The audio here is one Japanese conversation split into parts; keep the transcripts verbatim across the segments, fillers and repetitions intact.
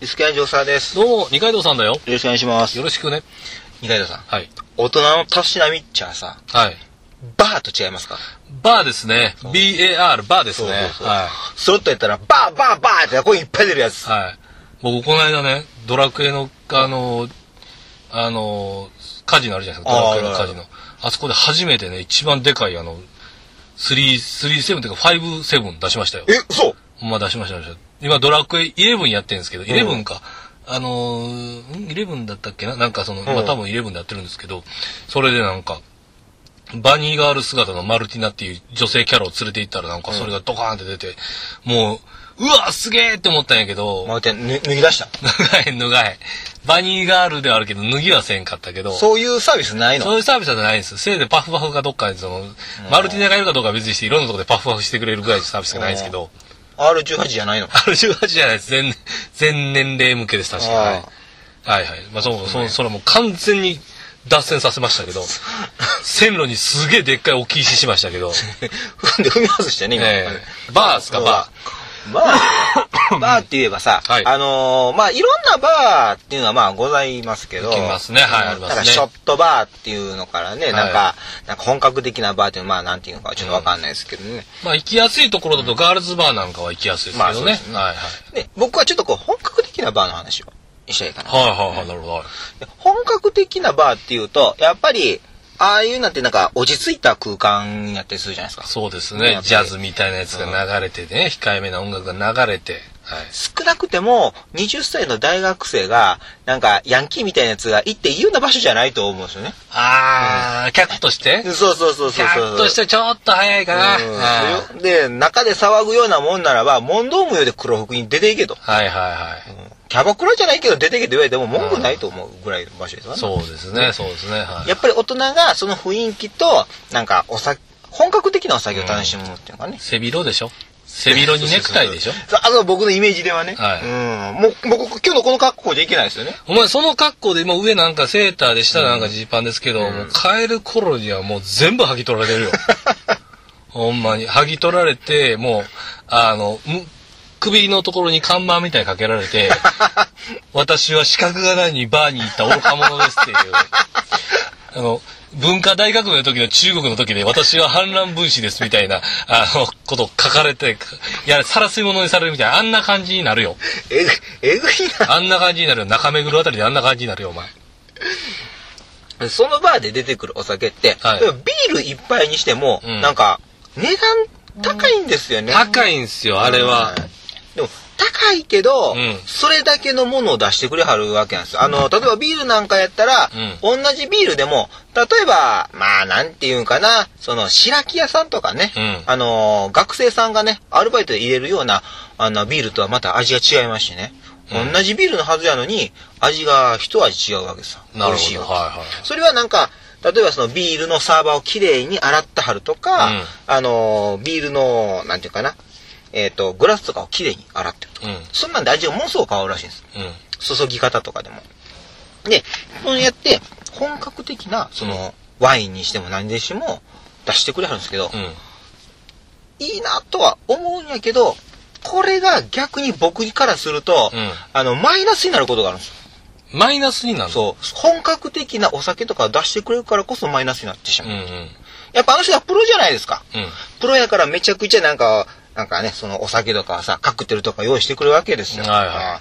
リスケアンジョーサーです。 どうも、二階堂さんだよ。よろしくお願いします。 よろしくね。 二階堂さん。 はい。 大人のたしなみっちゃさ、 はい。 バーと違いますか？ バーですね。ビーエーアール、バーですね。 そうそうそう。 はい。 スロットやったら、バーバーバーって声いっぱい出るやつ。 はい。僕、この間ね、ドラクエの、あの、あの、カジノあるじゃないですか。ドラクエのカジノ。あそこで初めてね、一番でかい、あの、スリー、スリーセブンというか、ファイブセブン出しましたよ。 え、そうほんま出しました、出しました。今、ドラクエイレブンやってるんですけど、イレブンか。あのー、んイレブンだったっけななんかその、まあ、多分イレブンでやってるんですけど、それでなんか、バニーガール姿のマルティナっていう女性キャラを連れて行ったらなんかそれがドカーンって出て、もう、うわすげーって思ったんやけど、 もう一回脱ぎ出した。 脱がへん脱がへん。バニーガールではあるけど、脱ぎはせんかったけど。 そういうサービスないの？ そういうサービスはないんです。せいでパフパフがどっかでその、マルティナがいるかどうかは別にして、いろんなところでパフパフしてくれるぐらいのサービスがないんですけど。 アールじゅうはち じゃないの？ アールじゅうはち じゃないです。全、全年齢向けです、確かに。はい。はいはい。まあ、そう、そ、それはもう完全に脱線させましたけど、線路にすげえでっかい置き石しましたけど。 踏んで踏み外してね、今。 えー、バーですか、バー。バー、バーって言えばさ、はい、あのー、まあ、いろんなバーっていうのはまあございますけど、 いますね、はい、ありますね。 なんかショットバーっていうのからね、なんか、はい、なんか本格的なバーっていうのはまあなんていうのかちょっとわかんないですけどね。うん、 まあ、行きやすいところだとガールズバーなんかは行きやすいですけどね。まあ、そうですね。はいはい。 で、僕はちょっとこう本格的なバーの話をしたいかな。 はいはいはい、なるほど。 本格的なバーっていうと、やっぱり、ああいうなんてなんか落ち着いた空間になったりするじゃないですか。 そうですね。ジャズみたいなやつが流れてね、うん、控えめな音楽が流れて。 はい、少なくてもはたちの大学生がなんかヤンキーみたいなやつが行っていいような場所じゃないと思うんですよね。 ああ、うん、客として？ そうそうそうそう。 客としてちょっと早いかな。 うん、で、中で騒ぐようなもんならば、問答無用で黒服に出ていけと。 はいはいはい。 うんキャバクラじゃないけど出てけと言われても文句ないと思うぐらいの場所ですよね。 そうですね、そうですね。はい、 やっぱり大人がその雰囲気と、なんかお酒、本格的なお酒を楽しむっていうかね。 背広でしょ背広にネクタイでしょあの僕のイメージではね。 はい。 うん。もう、僕、今日のこの格好じゃいけないですよね。 お前その格好で今上なんかセーターで下なんかジーパンですけど、うん、もう帰る頃にはもう全部剥ぎ取られてるよ。ほんまに。剥ぎ取られて、もう、あの、首のところに看板みたいにかけられて、私は資格がないにバーに行った愚か者ですっていう、あの、文化大学の時の中国の時で私は反乱分子ですみたいな、あの、ことを書かれて、いや、さらす者にされるみたいな、あんな感じになるよ。 えぐ、えぐいな。 あんな感じになるよ。中目黒あたりであんな感じになるよ、お前。 そのバーで出てくるお酒って、はい、ビール一杯にしても、うん、なんか、値段高いんですよね。 高いんですよ、あれは。 でも高いけど、 うん、 それだけのものを出してくれはるわけなんですよ。あの、例えばビールなんかやったら、うん、同じビールでも、例えば、まあ、なんていうんかな、その、白木屋さんとかね、うん、あの、学生さんがね、アルバイトで入れるような、あの、ビールとはまた味が違いますしね。うん、同じビールのはずやのに、味が一味違うわけですよ。 なるほど。 美味しいわけ。 はいはい。 それはなんか、例えばそのビールのサーバーをきれいに洗ってはるとか、うん、あの、ビールの、なんていうかな、えっと、グラスとかをきれいに洗ってるとか、うん、そんなんで味がものすごく変わるらしいんです。うん、注ぎ方とかでも。で、そうやって、本格的な、その、うん、ワインにしても何でしても出してくれはるんですけど、うん、いいなとは思うんやけど、これが逆に僕からすると、うん、あの、マイナスになることがあるんですよ。 マイナスになる？ そう。本格的なお酒とか出してくれるからこそマイナスになってしまう。うんうん、やっぱあの人はプロじゃないですか。うん、プロやからめちゃくちゃなんか、なんかね、そのお酒とかさ、カクテルとか用意してくるわけですよ。 はいはい。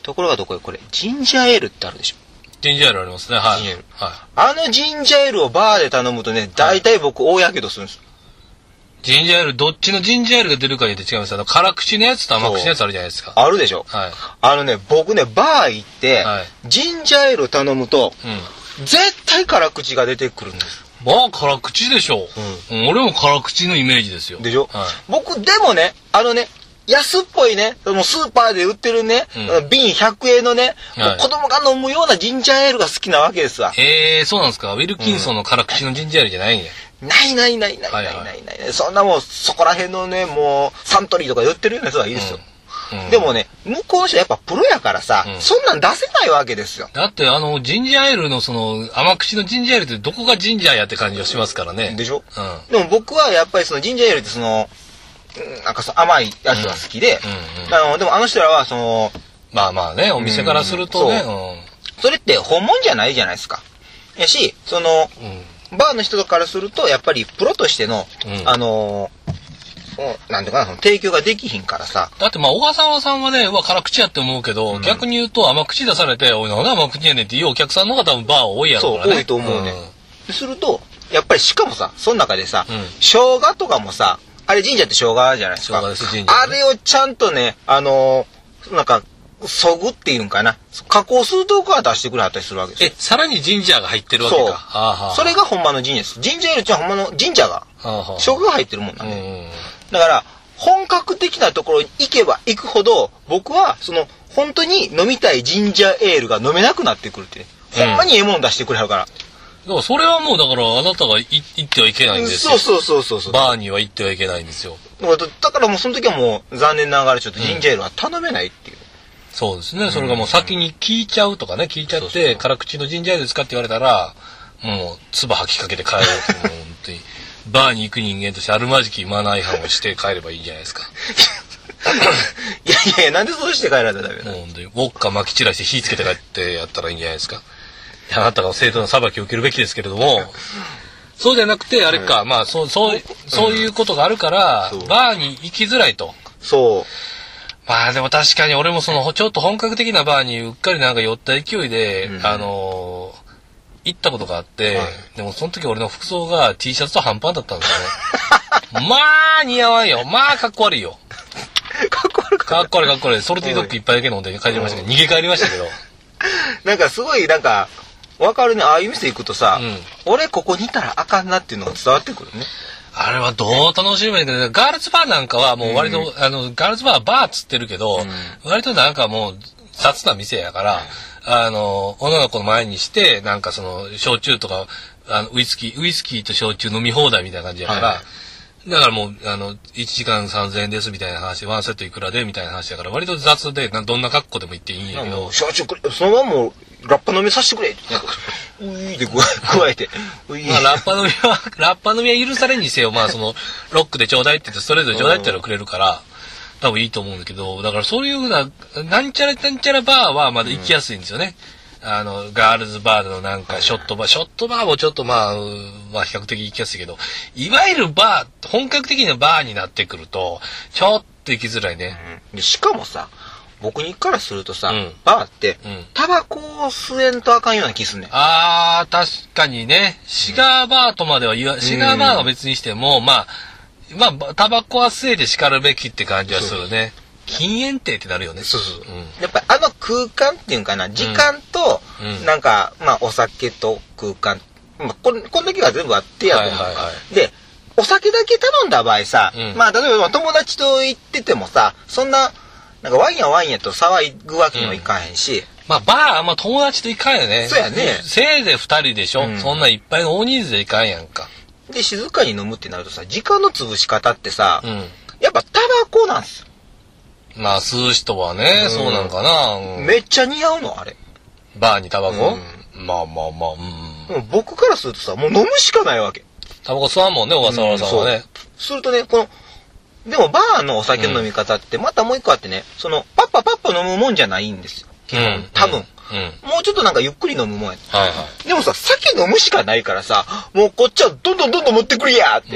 ところがどこへこれ、ジンジャーエールってあるでしょ。 ジンジャーエールありますね。はい。 ジンジャーエール。はい。あのジンジャーエールをバーで頼むとね、大体僕大やけどするんです。 ジンジャーエール、どっちのジンジャーエールが出るかによって違います。あの、辛口のやつと甘口のやつあるじゃないですか。 あるでしょ。 はい。 あのね、僕ね、バー行って、はい、ジンジャーエール頼むと、うん、絶対辛口が出てくるんです。 まあ、辛口でしょ。うん。俺も辛口のイメージですよ。 でしょ。 はい。 僕、でもね、あのね、安っぽいね、そのスーパーで売ってるね、うん、瓶ひゃくえんのね、はい、子供が飲むようなジンジャーエールが好きなわけですわ。 へえー、そうなんですか。ウィルキンソンの辛口のジンジャーエールじゃないんや。 ないないないないないないない、はいはい、そんなもうそこら辺のねもうサントリーとかで売ってるようなやつはいいですよ、うんうん、でもね向こうの人はやっぱプロやからさ、うん、そんなん出せないわけですよ。 だってあのジンジャーエールのその甘口のジンジャーエールってどこがジンジャーやって感じがしますからね。 でしょ、うん、でも僕はやっぱりそのジンジャーエールってそのなんかその甘いやつが好きで、うんうんうん、あのでもあの人らはそのまあまあね、お店からするとね。 うん、うん、それって本物じゃないじゃないですか。やし、その、うん、バーの人からすると、やっぱりプロとしての、うん、あのー、なんていうかな、提供ができひんからさ。 だってまあ、小笠原さんはね、うわ、辛口やって思うけど、うん、逆に言うと甘口出されて、おい、なんで甘口やねんっていうお客さんの方が多分バー多いやろうからね。 そう、多いと思うね。うん、すると、やっぱりしかもさ、その中でさ、うん、生姜とかもさ、あれ神社って生姜じゃないですか。 生姜です、神社、ね。 あれをちゃんとね、あのー、なんか、そぐっていうんかな。加工するとこから出してくれはったりするわけですよ。 え、さらにジンジャーが入ってるわけか。そう。 はあはあ、それがほんまのジンジャーです。ジンジャーエールってほんまのジンジャーが、はあはあ、生姜が入ってるもんなんで。うん、だから、本格的なところに行けば行くほど、僕は、その、本当に飲みたいジンジャーエールが飲めなくなってくるってね。ほんまにええもん出してくれはるから。 だからそれはもうだからあなたがい行ってはいけないんですよ。 そうそうそうそう。 バーには行ってはいけないんですよ。 だからもうその時はもう残念ながらちょっとジンジャーエールは頼めないっていう。うんそうですね。それがもう先に聞いちゃうとかね、聞いちゃって、そうそう辛口のジンジャーエールですかって言われたら、もう、唾吐きかけて帰ろうと思う。本当に。バーに行く人間としてあるまじきマナー違反をして帰ればいいんじゃないですか。 いやいやいや、なんでそうして帰られたらダメなの？ もう本当に。ウォッカ撒き散らして火つけて帰ってやったらいいんじゃないですか。あなたが正当な裁きを受けるべきですけれども、そうじゃなくて、あれか、うん、まあ、そう、そう、そういうことがあるから、うん、バーに行きづらいと。 そう。 まあでも確かに俺もそのちょっと本格的なバーにうっかりなんか寄った勢いで、うん、あのー、行ったことがあって、はい、でもその時俺の服装が T シャツと半パンだったんですよね。まあ似合わんよ。まあかっこ悪いよ。 かっこ悪かかっこ悪いかっこ悪い。ソルティドッグいっぱいだけ飲んで帰りましたけど、逃げ帰りましたけど。 なんかすごいなんか、わかるね。ああいう店行くとさ、うん、俺ここにいたらあかんなっていうのが伝わってくるね。 あれはどう楽しめるんだけど、ガールズバーなんかはもう割と、うん、あの、ガールズバーはバーっつってるけど、うん、割となんかもう雑な店やから、うん、あの、女の子の前にして、なんかその、焼酎とか、あの、ウイスキー、ウイスキーと焼酎飲み放題みたいな感じやから、はい、だからもう、あの、いちじかんさんぜんえんですみたいな話、ワンセットいくらでみたいな話だから、割と雑で、どんな格好でも行っていいんやけど。 焼酎くれ、そのままもう、ラッパ飲みさせてくれって。ういーで加えて。 まあ、ラッパ飲みは、ラッパ飲みは許されにせよ、まあ、その、ロックでちょうだいって言って、ストレートでちょうだいって言ったらくれるから、多分いいと思うんだけど、だからそういうふうな、なんちゃらなんちゃらバーはまだ行きやすいんですよね。うん、あの、ガールズバーのなんか、ショットバー、ショットバーもちょっとまあ、まあ、比較的行きやすいけど、いわゆるバー、本格的なバーになってくると、ちょっと行きづらいね。 うん、しかもさ、僕にからするとさ、うん、バーって、うん、タバコを吸えんとあかんような気すんねん。 あー、確かにね。シガーバーとまでは言わ、うん、シガーバーは別にしても、まあ、まあ、タバコは吸えて叱るべきって感じはするね。禁煙亭ってなるよね。 そうそう。うん、やっぱりあの空間っていうんかな、時間と、うん、なんか、まあ、お酒と空間、まあ、これ、こんだけが全部あってやと思う、はいはいはい。で、お酒だけ頼んだ場合さ、うん、まあ、例えば友達と行っててもさ、そんな、なんかワインやワインやと騒ぐわけにもいかへんし。うん、 まあバーあんま友達といかんよね。 そうやね。 せいぜい二人でしょ、うん、そんないっぱいの大人数でいかんやんか。 で、静かに飲むってなるとさ、時間の潰し方ってさ、うん、やっぱタバコなんすよ。 まあ吸う人はね、うん、そうなんかな、 うん。めっちゃ似合うの、あれ。 バーにタバコ、うん、まあまあまあ、 うん。僕からするとさ、もう飲むしかないわけ。 タバコ吸わんもんね、小笠原さんはね。うん、 するとね、この、でもバーのお酒の飲み方ってまたもう一個あってね、そのパッパパッパ飲むもんじゃないんですよ。基本、うん、多分、うんうん。もうちょっとなんかゆっくり飲むもんや。はいはい。でもさ、酒飲むしかないからさ、もうこっちはどんどんどんどん持ってくりやーって、うん。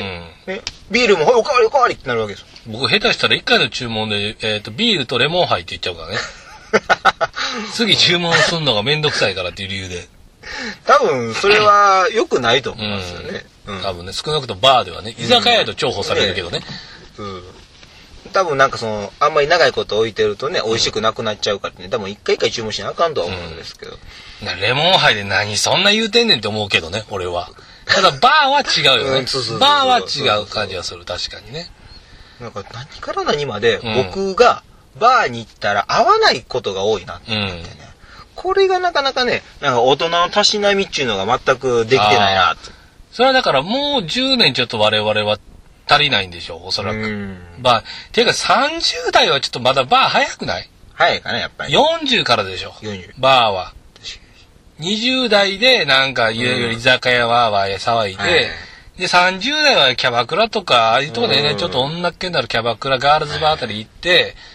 ね。ビールもおかわりおかわりってなるわけですよ。 僕下手したら一回の注文で、えっと、ビールとレモンハイって言っちゃうからね。次注文するのがめんどくさいからっていう理由で。 多分、それは良くないと思いますよね。 うん。多分ね、少なくともバーではね、居酒屋だと重宝されるけどね。 うん。多分なんかその、あんまり長いこと置いてるとね、美味しくなくなっちゃうからね、多分一回一回注文しなあかんとは思うんですけど。 うん、レモンハイで何そんな言うてんねんって思うけどね、俺は。ただバーは違うよね。バーは違う感じはする、確かにね。 なんか何から何まで僕がバーに行ったら合わないことが多いなって思ってね。うん、これがなかなかね、なんか大人のたしなみっていうのが全くできてないなって。 それはだからもうじゅうねんちょっと我々は足りないんでしょう、おそらく。バー、ていうかさんじゅう代はちょっとまだバー早くない？ 早いかね、やっぱり。 よんじゅうからでしょ。よんじゅう。バーは。にじゅう代でなんかいろいろ居酒屋はわー騒いで、はい、でさんじゅう代はキャバクラとか、ああいうとこでね、ちょっと女っ気になるキャバクラ、ガールズバーあたり行って、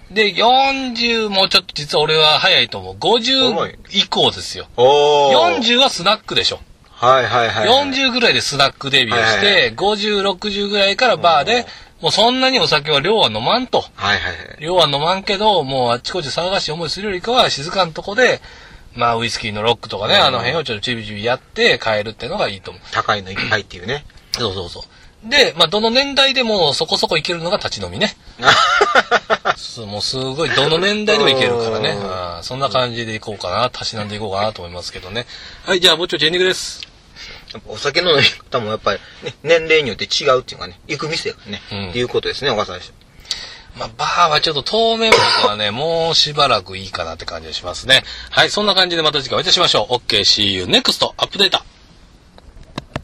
で、よんじゅうもちょっと実は俺は早いと思う。ごじゅう以降ですよ。よんじゅうはスナックでしょ。 はいはいはい、はい。 よんじゅうぐらいでスナックデビューして、はいはい、ごじゅう、ろくじゅうぐらいからバーで、もうそんなにお酒は量は飲まんと。 はいはいはい。 量は飲まんけど、もうあっちこっち騒がしい思いするよりかは静かなとこで、まあウイスキーのロックとかね、あの辺をちょっとちびちびやって帰るっていうのがいいと思う。 高いのいっぱいっていうね。 そうそうそう。で、まあどの年代でもそこそこいけるのが立ち飲みね。もうすごいどの年代でもいけるからね。あそんな感じでいこうかな。たしなんでいこうかなと思いますけどね。はい、じゃあぼっちょちエンディングです。 お酒の飲み方もやっぱり、ね、年齢によって違うっていうかね、行く店がね、うん、っていうことですね、小笠原氏。 まあ、バーはちょっと当面僕はね、もうしばらくいいかなって感じがしますね。はい、そんな感じでまた次回お会いいたしましょう。OK, see you next アップデート。